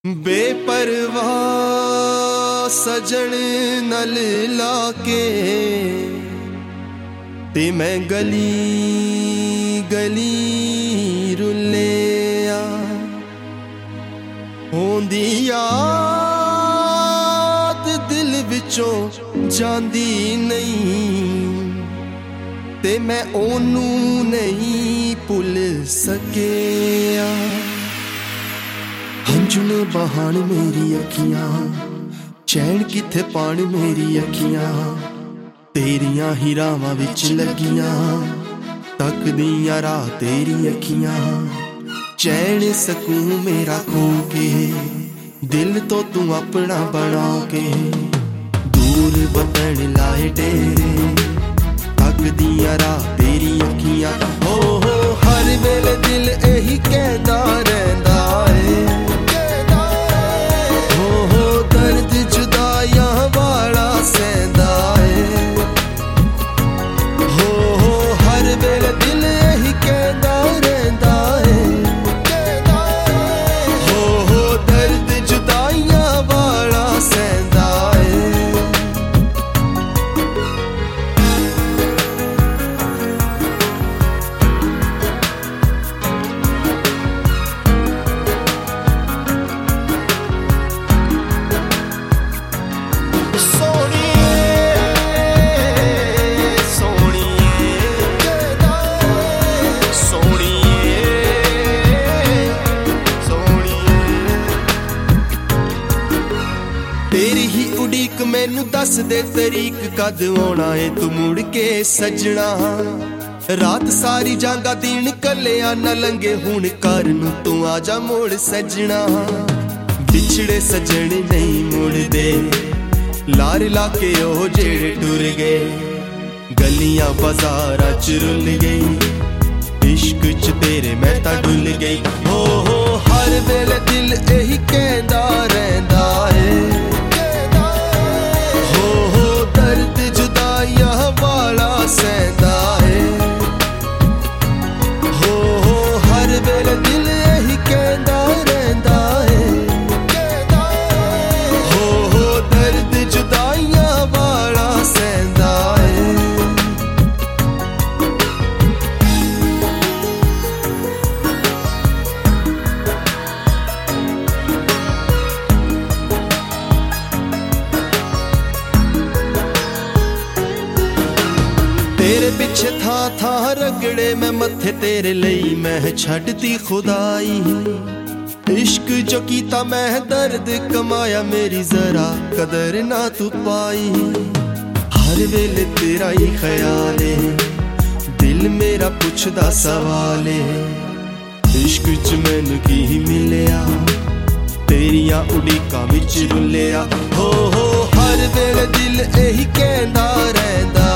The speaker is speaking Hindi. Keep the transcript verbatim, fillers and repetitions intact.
बेपरवाह सजन नल लाके ते मैं गली गली रुलिया होंदी याद दिल विचों जांदी नहीं ते मैं ओनू नहीं भुल सकिया। हंझू ने बहान मेरी अखियां चैन किथे पान मेरी अखियां तेरियां ही रावां विच लगियां तकदियां राह तेरी अखियां चैन सकून मेरा खो के दिल तो तू अपना बना के दूर वतन लाए डेरे तकदियां राह तेरी अखियां हो हो हर वेले दिल यही कहदा रहंदा है तेरी ही उड़ीक मैनू दस दे तरीक कद आना है तू मुड़ के सजना रात सारी जांगा दिन कलिया न लंगे हुण घर नू तू आजा मोड़ सजना बिछड़े सजन नहीं मुड़दे लार लाके ओ जेड़े टुर गए गलियां बाजारां च रुल गई इश्क च तेरे मैं तां डुल गई हो हो हर वेले दिल यही कहंदा रहंदा है सहदा है हो हो हर वेले दिल यही कहंदा रहंदा है हो हो दर्द जुदाइयां वाला सहदा है। तेरे पिछे था था रगड़े मैं मथे तेरे लई मैं छड्डती खुदाई इश्क जो कीता मैं दर्द कमाया मेरी जरा कदर ना तू पाई हर वेले तेरा ही ख्याल है दिल मेरा पुछदा सवाल है इश्क च मैनू की मिलिया तेरियां उड़ीकां विच रुलिया हो हो हर वेले दिल यही कहंदा रहंदा